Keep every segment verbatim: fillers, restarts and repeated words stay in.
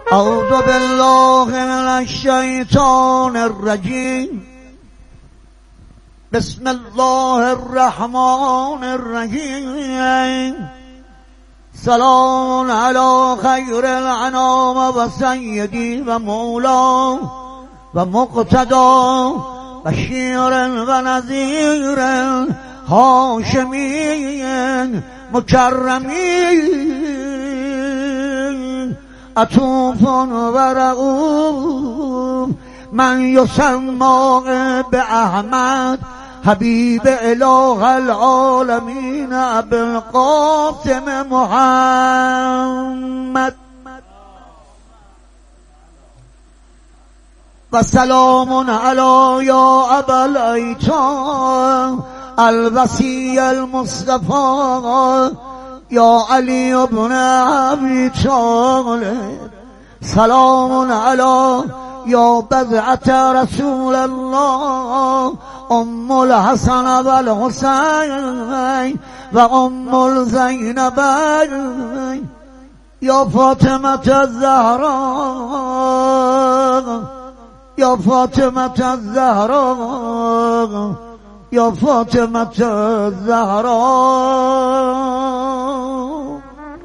اعوذ بالله من الشیطان الرجیم. بسم الله الرحمن الرحیم. سلام علی خیر الانام و سیدی و مولا و مقتدا بشیر و نذیر هاشمی مکرمی عطوف و رؤوف من یسمى به احمد حبیب اله العالمین ابوالقاسم محمد. و سلام علی یا ابا الایتام الوصی المصطفى یا علی ابن ابی طالب. سلام علی یا بضعة رسول الله ام الحسن و الحسین و ام الزینبین یا فاطمة الزهراء یا فاطمة الزهراء یا فاطمة الزهراء.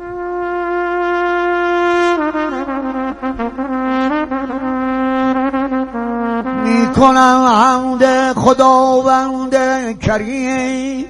میکنم حمد خداوند کریم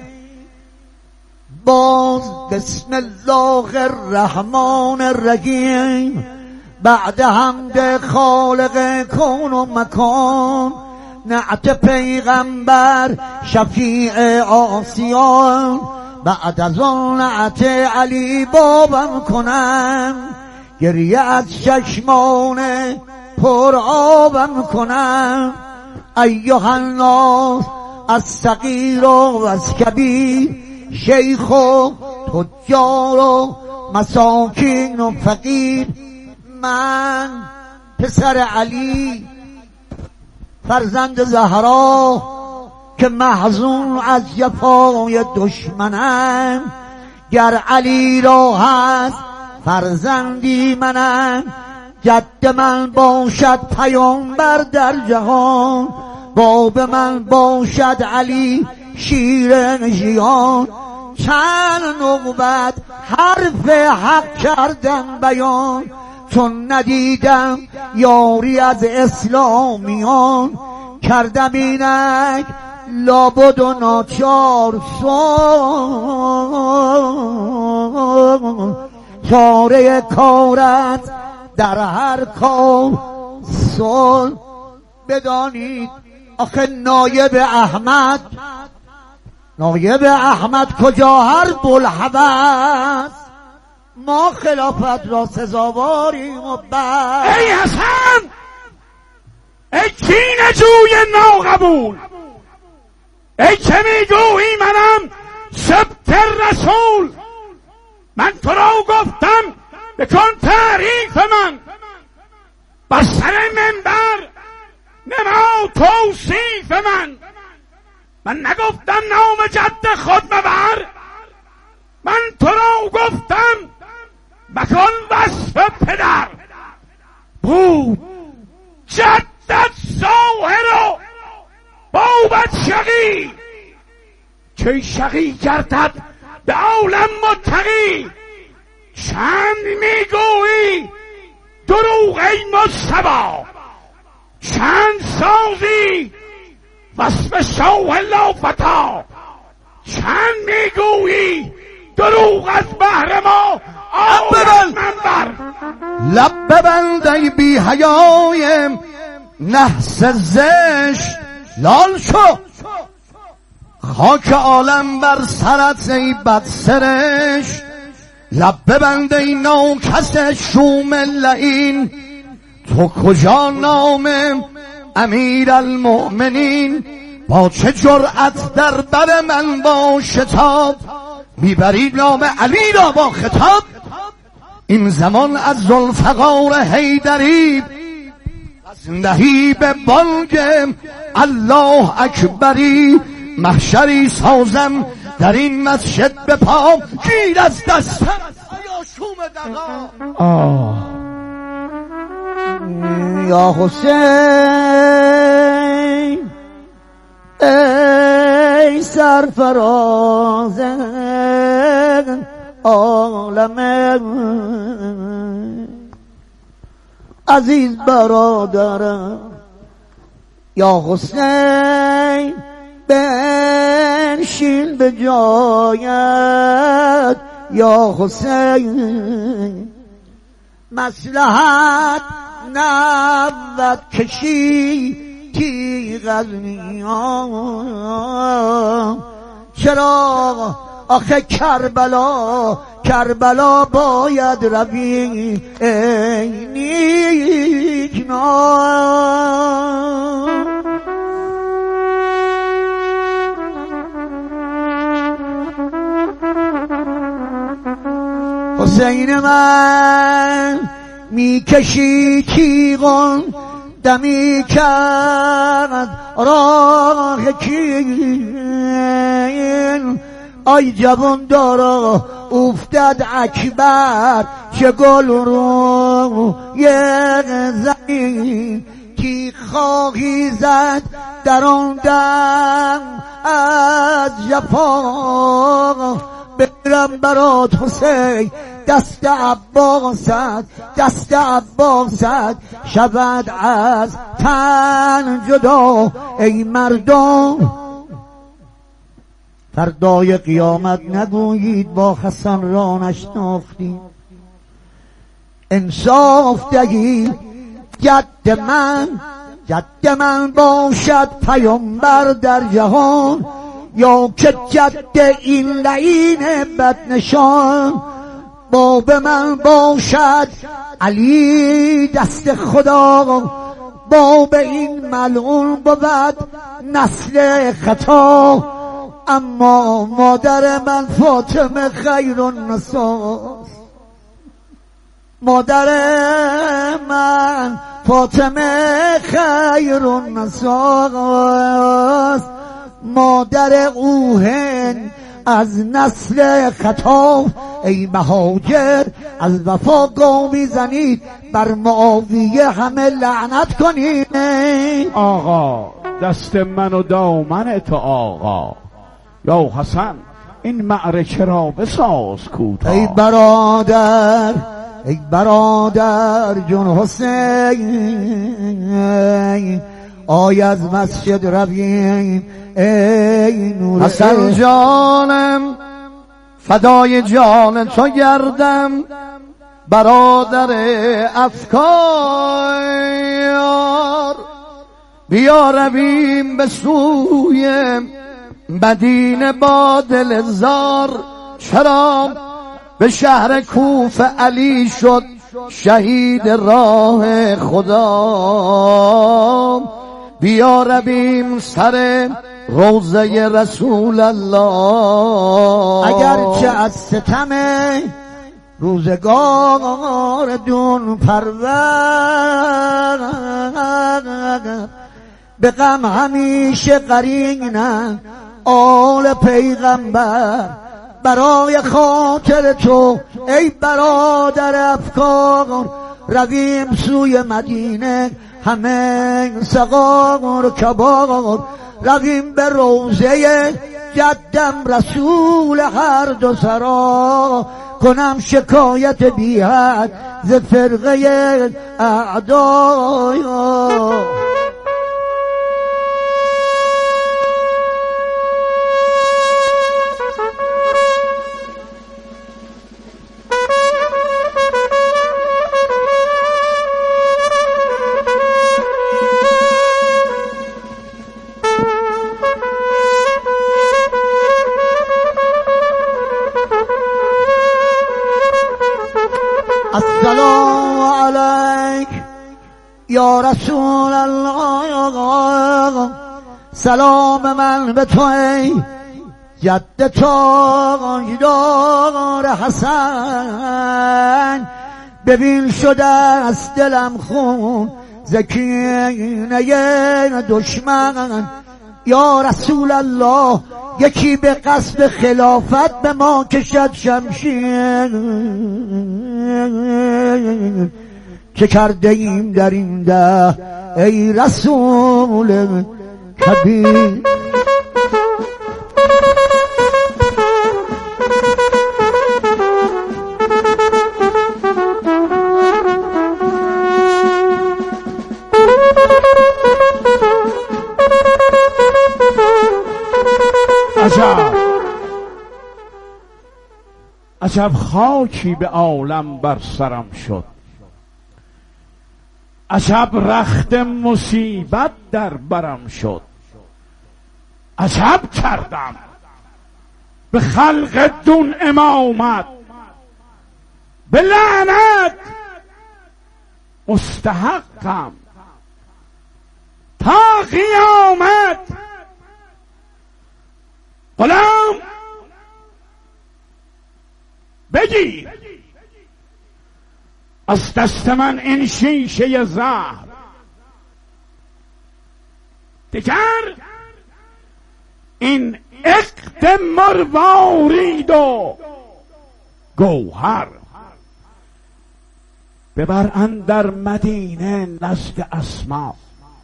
باز. بسم الله الرحمن الرحیم. بعد حمد خالق کون و مکان نعت پیغمبر شفیع آسیان. بعد از آن نعت علی بابم کنم گریه از چشمان پر آبم کنم. ایها الناس از صغیر و از کبیر شیخ و تجار و مساکین و فقیر من پسر علی فرزند زهرا که محزون از جفای دشمنم گر علی را هست فرزندی منم. جد من باشد پیامبر در جهان باب من باشد علی شیر ژیان. چند نوبت حرف حق کردم بیان چون ندیدم یاری از اسلامیان. کردم اینک لابد و ناچار سان چاره کارت در هر کار سال. بدانید آخه نایب احمد نایب احمد کجا هر بلحبت ما خلافت را سزاواریم و بر. ای حسن ای کینه جوی ناقبول ای که میگویی منم سبت رسول من تو را گفتم بکن تعریف من بر سر منبر نما توصیف من. من نگفتم نام جد خود مبر من تو را گفتم بکن وصف پدر. بود جدت ظاهر و بابت شقی که شقی گردد به عالم متقی. چند میگویی دروغ ای مصطفی چند سازی وصف شاه لافتا. چند میگویی دروغ از بهر ما آورد منبر. لب ببند ای بی حیای نحس زشت لال شو خاک عالم بر سرت ای بدسرشت. لب ببند ای ناکس شوم لعین تو کجا نام امیر المؤمنین با چه جرأت در بر من با شتاب میبری نام علی را با خطاب. این زمان از ذوالفقار حیدری از نهیب بانگ الله اکبری محشری سازم در این مسجد به پام گیر از دستم یا شوم دقا. آه یا حسین ای سرفراز عالم عزیز برادرم یا حسین بنشین به جایت یا حسین مصلحت نبود کشی تیغ از میان چرا آخه کربلا کربلا باید روی ای نیکنام حسین من میکشی تیغان دمی کرد راه کین آی جوان دارا افتد اکبر چه گل رو یه زمین کی خواهی زد در آن دم از جفا برم برات حسین دست عباست دست عباست شود از تن جدا ای مردم فردای قیامت نگویید با حسن را نشناختید انصاف دهید جد من جد من باشد پیامبر در جهان یا که جد این لعین بدنشان باب من باشد علی دست خدا باب این ملعون بود نسل خطا اما مادر من فاطمه خیر النساست مادر من فاطمه خیر النساست مادر اوهن از نسل خطا ای مهاجر از وفا گامی زنید بر معاویه همه لعنت کنید آقا دست من و دامن تو آقا یا حسن این معرکه را بساز کوتاه ای برادر ای برادر جون حسین آی از مسجد رویم ای نور حسن جانم فدای جان تو گردم برادر افکار بیا رویم به سوی مدینه با دل زار چرا به شهر کوفه علی شد شهید راه خدا بیا رویم سر روضه رسول الله اگرچه از ستم روزگار دون پرور به غم همیشه قرینم آل پیغمبر برای خاطر تو ای برادر افکار رویم سوی مدینه همه صغار کبار رویم به روضه جدم رسول هر دو سرا کنم شکایت بی حد ز فرقه اعدای السلام علیک یا رسول الله سلام من به تو ای جد تاجدار حسن ببین شده از دلم خون ز کینه دشمن یا رسول الله یکی به قصد خلافت به ما کشد شمشیر که کرده ایم در این ده ای رسول کبیر. عجب عجب خاکی به عالم بر سرم شد، عجب رخت مصیبت در برم شد. عجب کردم به خلق دون امامت، به لعنت مستحقم تا قیامت. غلام بگیر از دست من این شیشه زهر، دیگر این عقد مروارید و گوهر ببر اندر مدینه نزد اسما.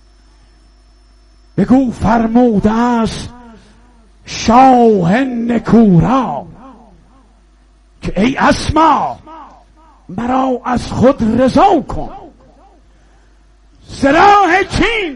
بگو فرموده است شاه نکورا که ای اسما مرا از خود رضا کن، سراح کین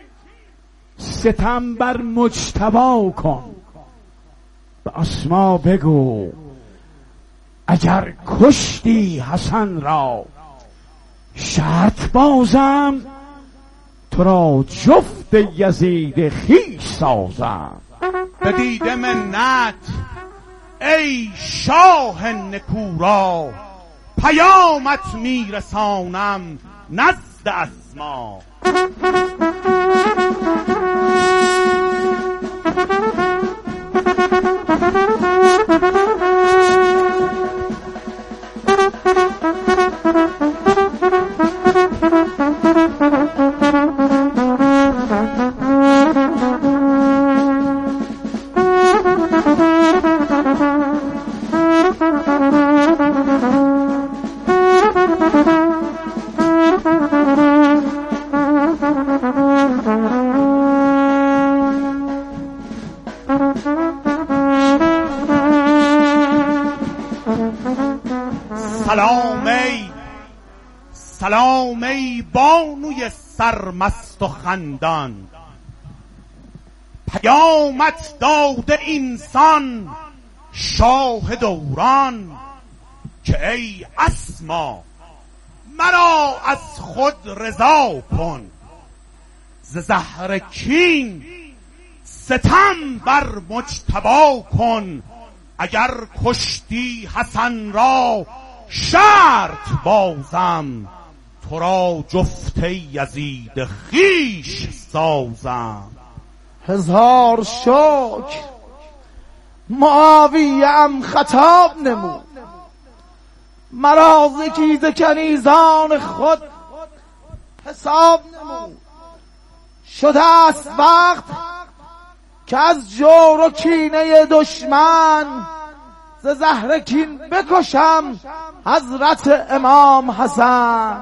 ستم بر مجتبی کن. به اسما بگو اگر کشتی حسن را شرط بازم، تو را جفت یزید خویش سازم. به دیده منت ای شاه نکورا، پیامت میرسانم نزد اسما. سلام ای سلام ای بانوی سرمست و خندان، پیامت داده اینسان شاه دوران که ای اسما مرا از خود رضا کن. ز زهر کین ستم بر مجتبی کن، اگر کشتی حسن را شرط بازم، تو را جفت یزید خویش سازم. هزار شکر معاویه ام خطاب نمود، مرا ز کیز کنیزان خود حساب نمود. شده است وقت که از جور و کینه دشمن، ز زهر کین بکشم حضرت امام حسن.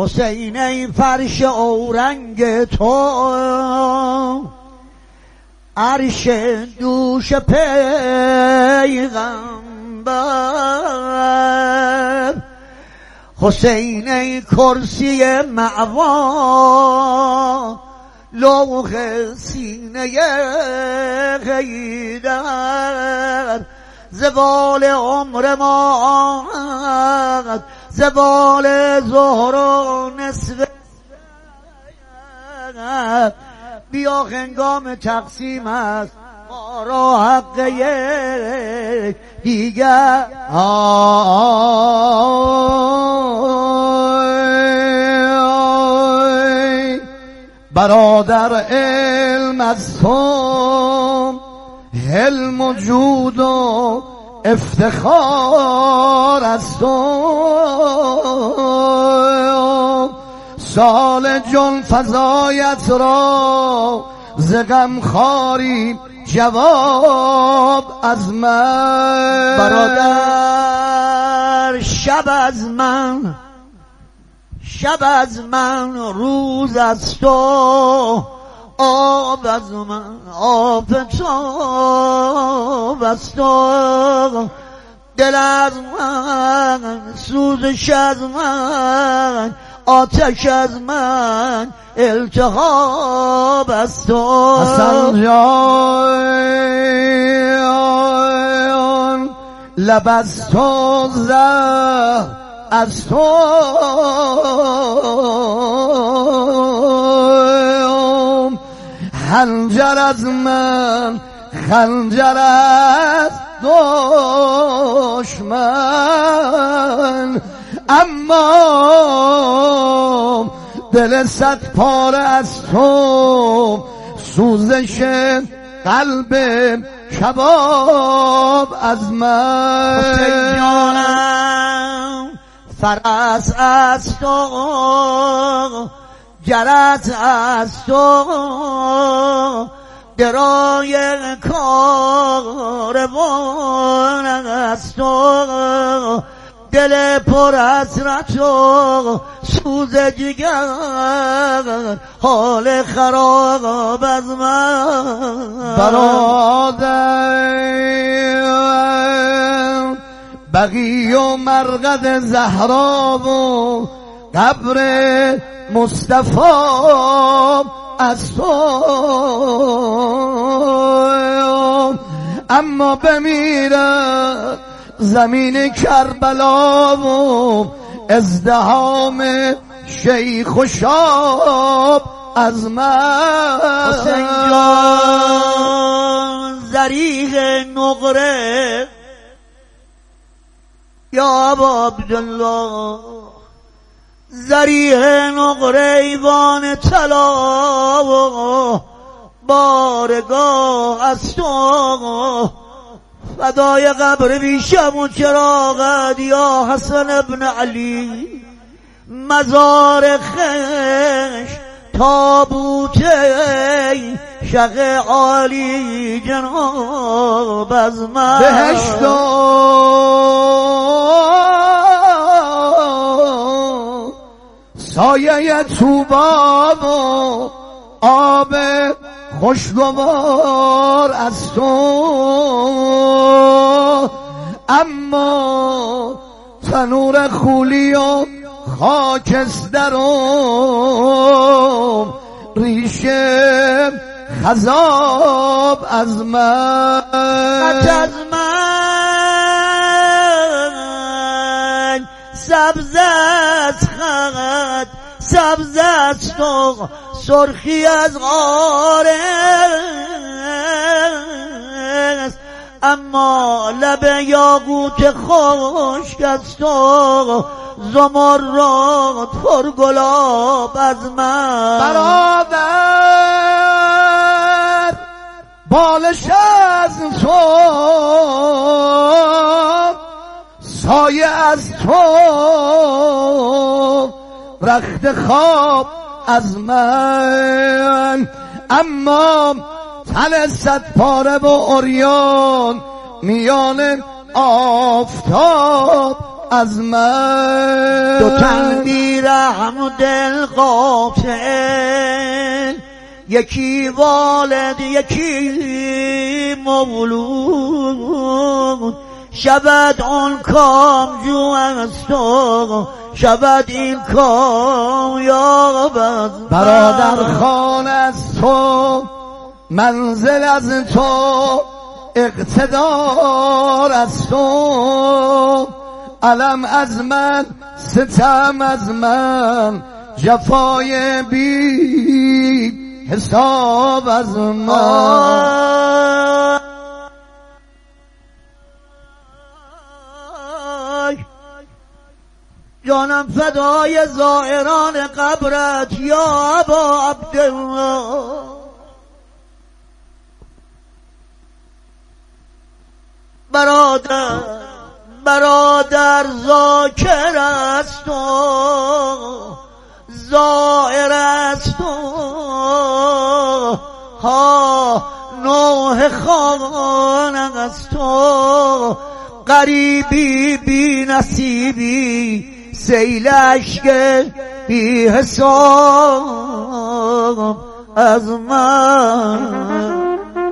حسین ای فرش اورنگ تو، عرش دوش پیغمبر. حسین ای کرسی مأوا، لوح سینه حیدر. زوال عمر ما، زوال ظهر و نصف، بیا هنگام تقسیم است ما را حق یک دیگر. برادر علم از تو، علم و جود و افتخار از تو. سال جان فزایت را ز غم خاری جواب از من. برادر شب از من، شب از من، روز از تو، آب از من، آفتاب از تو. دل از من، سوزش از من، آتش از من، التهاب از تو. حسن جان لب از تو، زهر از تو. خنجر از من، خنجر از دشمن. اما دل صد پاره از تو، سوزش قلب کباب از من. حسین جانم فرس از تو، جرس از تو، درای کاروان از تو. دل پر حسرت و سوز جگر، حال خراب از من. برادر بقی و مرقد زهرا و قبر مصطفی از تو. اما بمیرد زمین کربلا و ازدحام شیخ و شاب از من. حسین جان زریق نقره یا ابا عبدالله، زریح نقره ایوان طلا و بارگاه از تو. فدای قبر بیشم و چراغت یا حسن ابن علی. مزار خش تابوت شق عالی جناب از من. بهشت سایه طوبا و آب خوشگوار از تو. اما تنور خولی و خاکسترم، ریشه خذاب از من. از من سبز از خط، سبز از تو، سرخی از غارست. اما لب یاقوت خشک از تو، زمرد پر گلاب از من. برادر بالش از تو، سایه از تو، رخت خواب از من. اما تن صد پاره و عریان میان آفتاب از من. دو تن بی رحم و دل قاتل، یکی والد یکی مولود، شود آن کام جو از تو، شود این کام یاب از من. برادر خان از تو، منزل از تو، اقتدار از تو، علم از من، ستم از من، جفای بی حساب از من. جانم فدای زائران قبرت یا ابا عبدالله. برادر برادر ذاکر است و زائر است و ها نوح خان است و غریبی بی نصیبی سیل اشک بی حساب از من.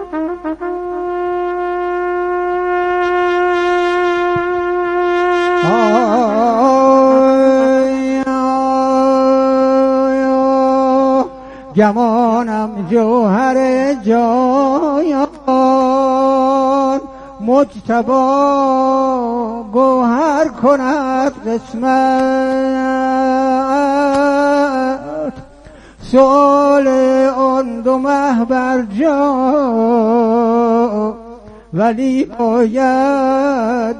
گمانم جوهر جایان، مجتبی گوهر کند قسمت، سؤال آن دو مه بر جا، ولی باید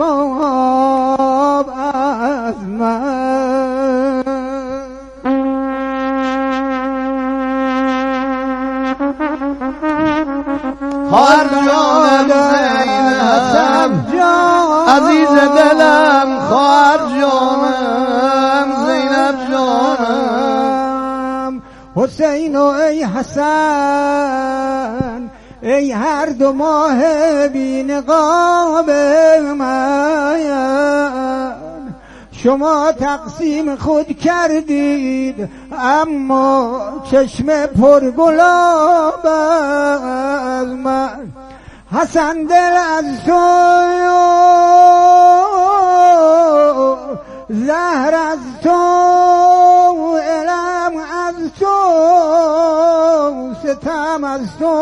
جواب از من. خواهر جانم زینب عزیز دلم، خواهر جانم زینب جانم، حسین و ای حسن، ای هر دو ماه بی نقاب من، شما تقسیم خود کردید اما چشم پرگلاب از من. حسن دل از تو، زهر از تو، علم از تو، ستم از تو،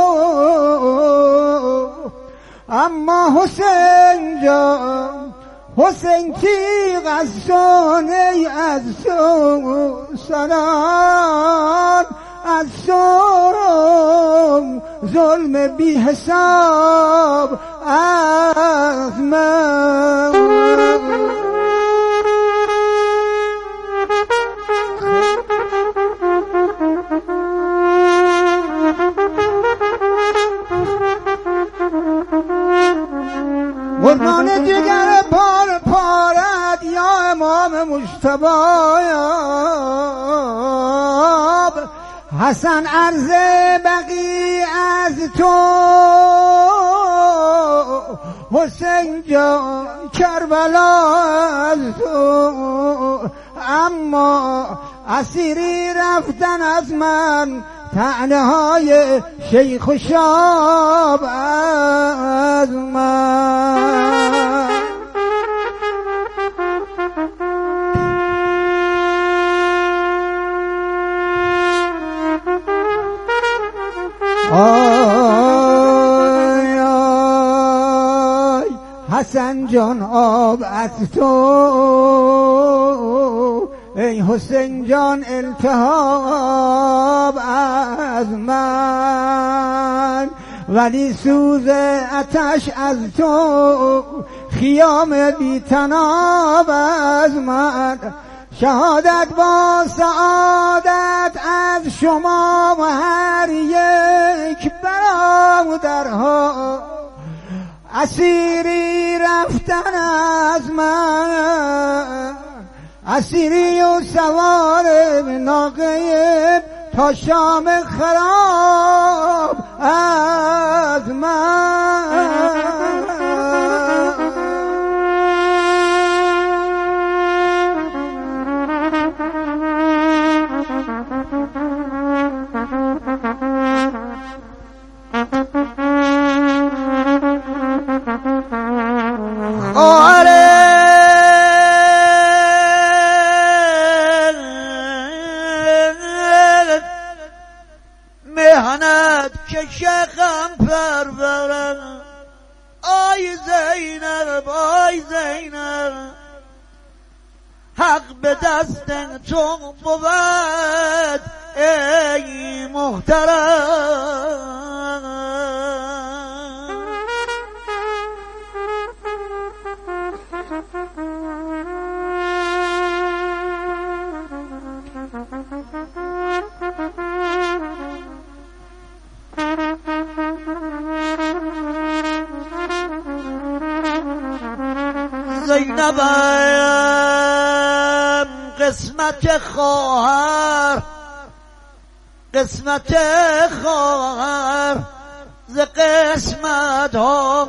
اما حسین جان، حسین تیغ از تو، نی از تو، سنان از تو، ظلم بی حساب از من. قربان دیگر پار پارد یا امام مجتبی، حسن عرض بقی از تو، حسین جان کربلا از تو، اما اسیری رفتن از من، طعنه های شیخ و شاب از من. آی آی حسن جان آب از تو، ای حسین جان التهاب از من، ولی سوز آتش از تو، خیام بی تناب از من. شهادت با سعادت از شما و هر یک برادرها، اسیری رفتن از من، اسیری و سوار ناقه تا شام خراب از من. آره مهنت که شخم پرورم آی زینب آی زینب حق به دست تو بود ای محترم زینبم قسمت خواهر قسمت خواهر ز قسمت ها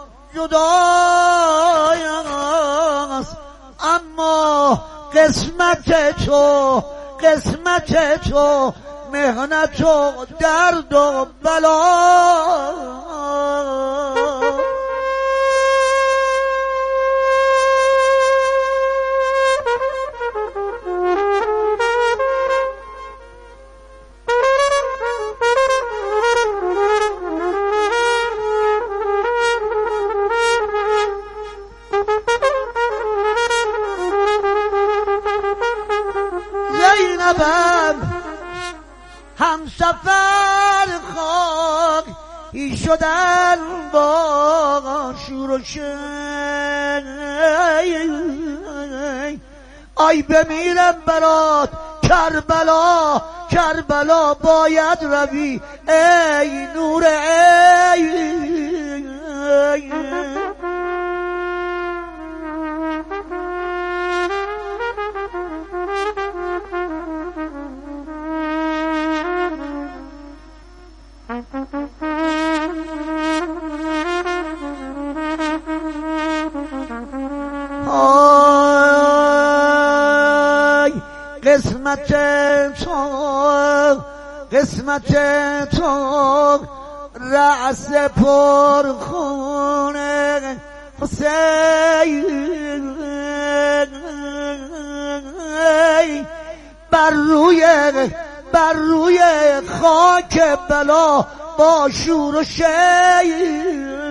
جداست اما قسمت تو قسمت تو مهنت و درد و بلا زینبم هم سفر خواهی شدن با شور و شی آی بمیرم برات کربلا کربلا باید روی ای نور ای قسمت تو قسمت تو رأس پر خونه حسین بر روی بر روی خاک بلا با شور و شی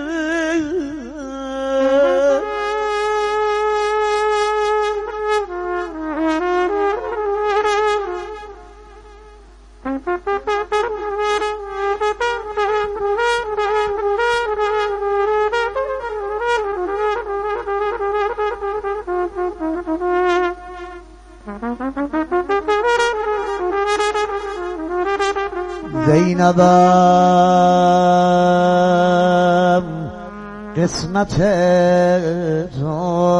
زینبم قسمت تو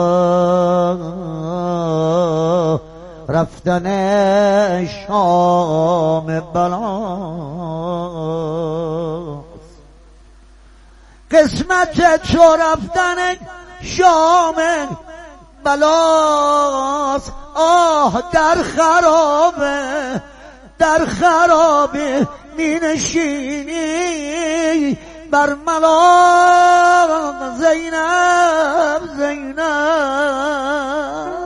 رفتن شام بلاست قسمت تو رفتن شام بلاست آه در خرابه در خرابه می نشینی بر ملا زینب زینب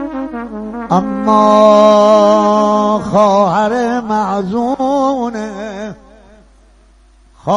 اما خواهر معزونه